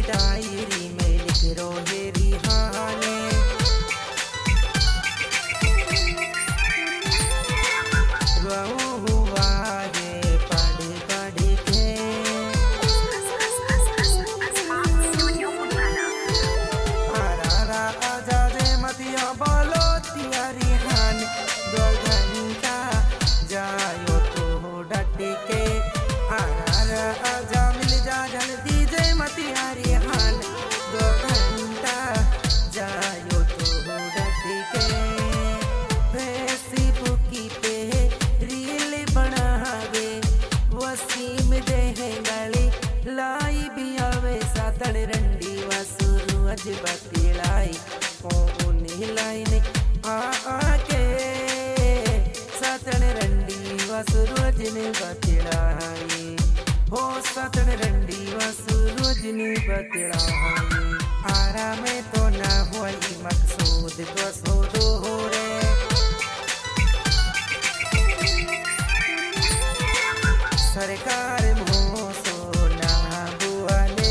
Diary में लिख रोहे रिहाने। गऊ हुआ रे पढ़ पढ़ के, आरा आजाद मतिया बोलो तिया रिहान। 2 घंटा जायो तो डट के, आरा आजा मिल जा जल्दी जय मतिया रिहान। 2 घंटा जायो तो डट के, फेसबुक पे रील बनावे वसीम देहे गाली लाई भी आवे। सातड़ रंडी वसुरु अज बतिलाई ओ उन्हीं लाइन आके, सातड़ रंडी वसुरु अज ने बतिलाई हो, सातड़ रंडी वसुरु अज ने बतिलाई। आरा में तो ना हुई मकसूद तो सोदो हो रे, सरकार मोह सोना बुआले।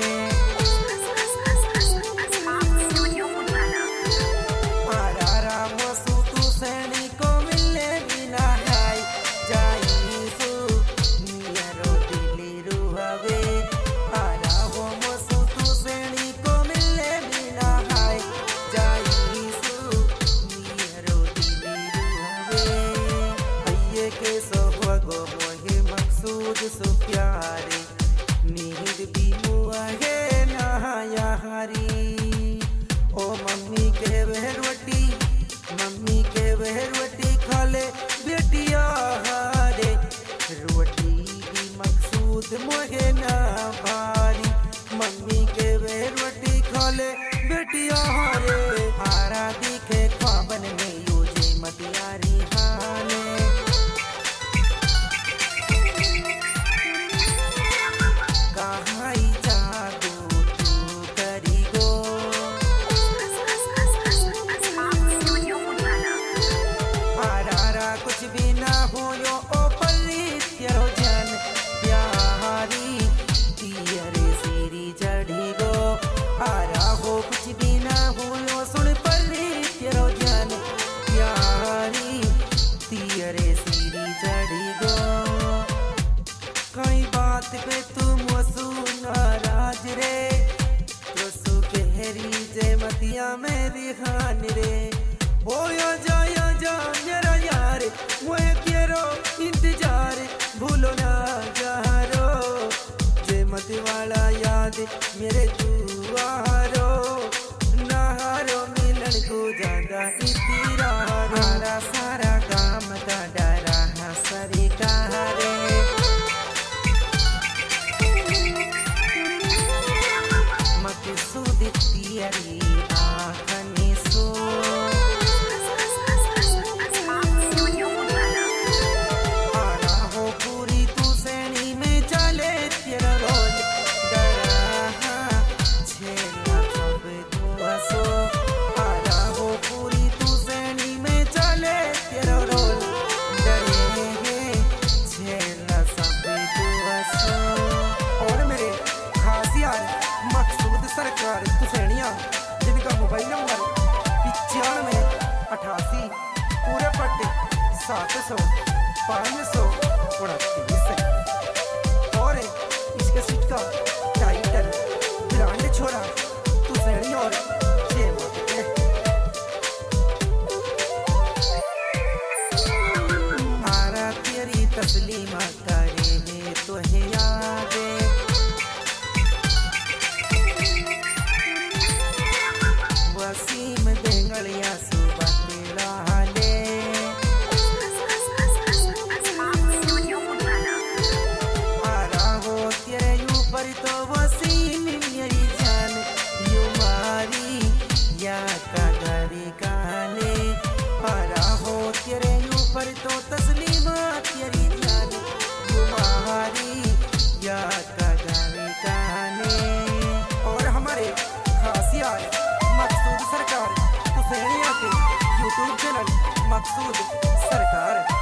आरा मोसू तू सैनी को मिले बिना है, जाई सु नियरो दिली रुहवे। आरा हो मोसू तू सैनी को मिले बिना है, जाई सु नियरो दिली रुहवे। भैये के सोहगो मकसूद सो प्यारे, नींद भी मुआगे नहाया हरी। ओ मम्मी के वह रोटी, मम्मी के वह रोटी खा ले बेटिया हारे। रोटी भी मकसूद मोहे ना भारी, मम्मी के वह रोटी खा ले बेटिया हारे। आरा दिखे ख्वाबन में यूजे मतिया रिहाने, कुछ भी ना हो यो ओ पल्ली तेरो जान प्यारी, तियरे सीरी चढ़ी गो। आरा हो कुछ भी ना हो यो सुन पल्ली तेरो जान प्यारी, तियरे सीरी चढ़ी गो। कई बात पे तुम वसु नाराज रे, वसु कहरी जय मतिया मेरी खान रे। ओ या जा मेरा यार, मैं तेरो इंतजार भूलो ना जारो। जय मत वाला याद मेरे दुआरो, नहारो मिलन को ज्यादा इतिरा। सारा सारा काम का डरा हसरी कारे, मकसूद तियरी आँखनी सो। सरकार तुसैनिया जिनका मोबाइल नंबर 9588 पूरे पट्टे 700 529 और इसके सीट का टाइटल ब्रांड छोरा तुसैनी और आरा तेरी तस्लीमा करे है तो है यादे। वसीम देंगलिया सुबह तेरा ले, आरा हो तेरे ऊपर तो वसीम मेरी जान, यू मारी या का घरी काले। आरा हो तेरे ऊपर तो तस्लीमा तेरी जान, यू मारी या का घरी काले। और हमारे खास यार मकसूद सरकार तुसैनिया के यूट्यूब चैनल मकसूद सरकार।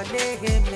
माने